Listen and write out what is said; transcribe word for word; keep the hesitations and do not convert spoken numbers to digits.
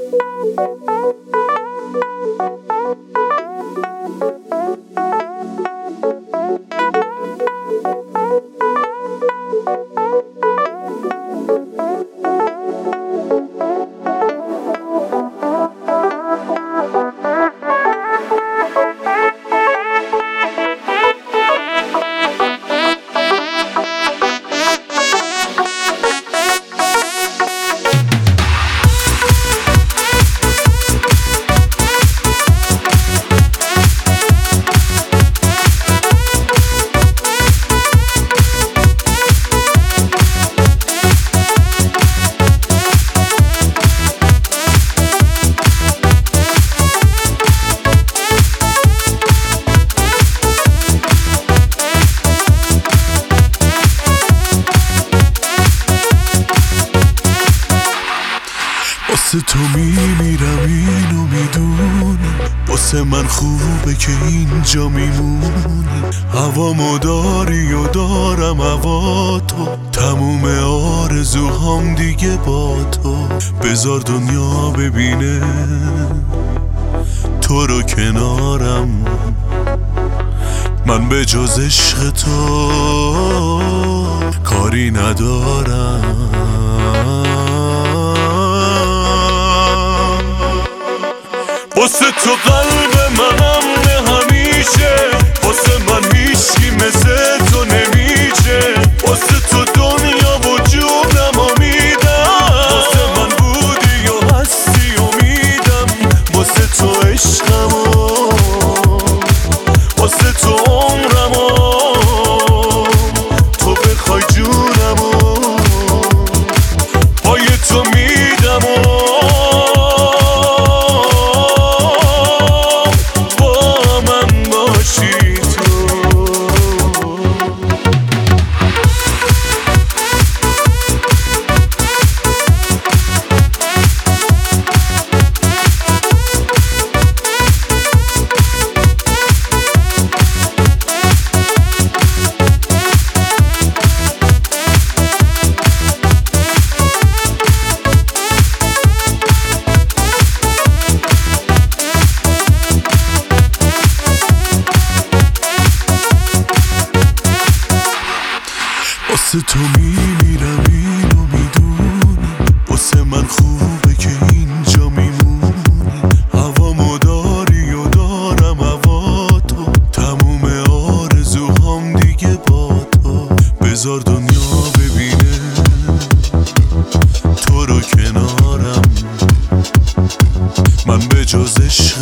واسه تو میمیرم اینو میدونی، واسه من خوبه که اینجا میمونی. هوامو داری و دارم هوا تو، تموم آرزوهام دیگه با تو. بذار دنیا ببینه تو رو کنارم، من به جز عشق تو کاری ندارم. واسه تو قلب منم نه همیشه، واسه من هیچکی مثل تو نمیشه. واسه تو دنیا و جونم میدم، واسه من بودی و هستی و میدم. واسه تو عشقمو، واسه تو عمرمو، تو بخوای جونمو پای تو میدم و واسه تو میمیرم اینو میدونی، واسه من خوبه که اینجا میمونی. هوامو داری و دارم هوا تو، تموم آرزوهام دیگه با تو. بذار دنیا ببینه تو رو کنارم، من به جز عشق